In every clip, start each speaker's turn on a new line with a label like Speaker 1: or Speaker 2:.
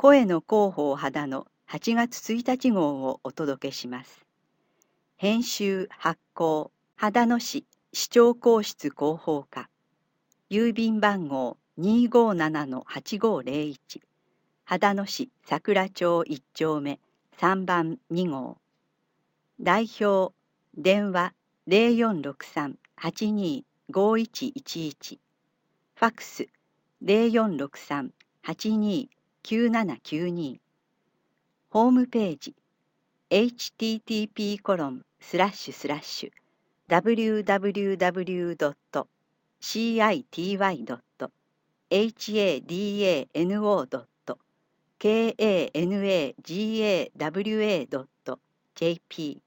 Speaker 1: 声の広報肌の8月1日号をお届けします。編集発行秦野市市長公室広報課、郵便番号257-8501、秦野市桜町1丁目3番2号。代表電話0463-825111、ファクス0463-829792、ホームページ www.city.hadano.kanagawa.jp。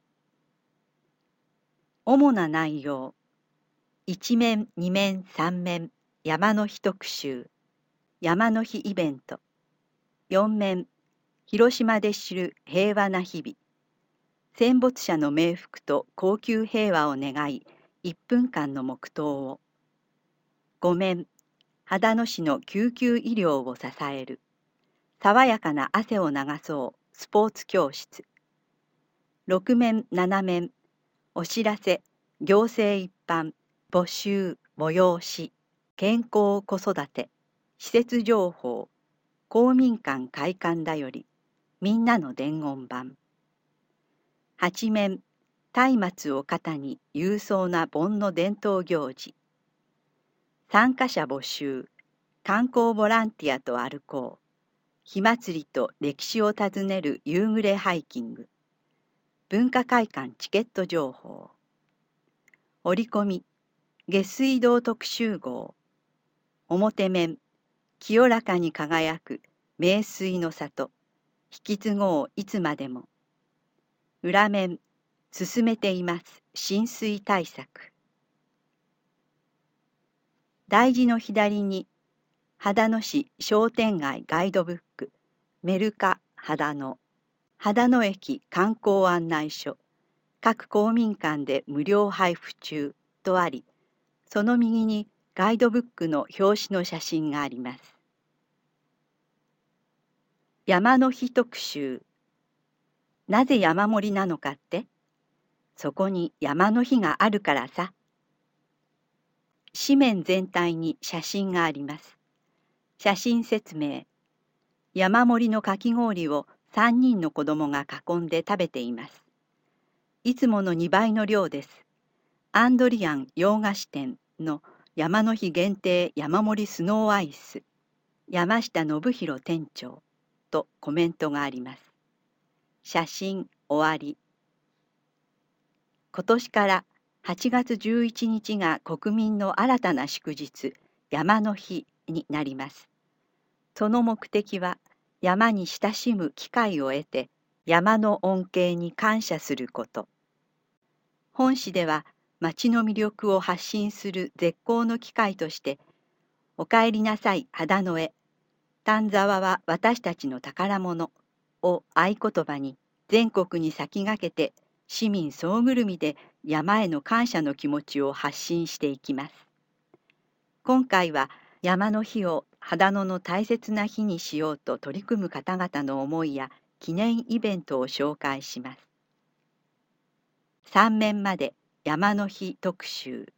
Speaker 1: 主な内容。1面、2面、3面、山の日特集、山の日イベント。4面、広島で知る平和な日々。戦没者の冥福と恒久平和を願い、1分間の黙祷を。5面、秦野市の救急医療を支える。爽やかな汗を流そうスポーツ教室。6面、7面、お知らせ、行政一般、募集、催し、健康子育て、施設情報、公民館開館だより、みんなの伝言板。8面、松明を肩に勇壮な盆の伝統行事。参加者募集、観光ボランティアと歩こう。火祭りと歴史を訪ねる夕暮れハイキング。文化会館チケット情報。折り込み、下水道特集号。表面、清らかに輝く名水の里。引き継ごういつまでも。裏面、進めています浸水対策。大字の左に、秦野市商店街ガイドブック、メルカ秦野、秦野駅観光案内所、各公民館で無料配布中とあり、その右にガイドブックの表紙の写真があります。山の日特集。なぜ山盛りなのかって？そこに山の日があるからさ。紙面全体に写真があります。写真説明。山盛りのかき氷を3人の子供が囲んで食べています。いつもの2倍の量です。アンドリアン洋菓子店の山の日限定山盛りスノーアイス。山下信弘店長とコメントがあります。写真終わり。今年から8月11日が国民の新たな祝日、山の日になります。その目的は、山に親しむ機会を得て、山の恩恵に感謝すること。本誌では、町の魅力を発信する絶好の機会として、おかえりなさい秦野へ、丹沢は私たちの宝物を合言葉に、全国に先駆けて、市民総ぐるみで山への感謝の気持ちを発信していきます。今回は山の日を秦野の大切な日にしようと取り組む方々の思いや記念イベントを紹介します。3面まで山の日特集。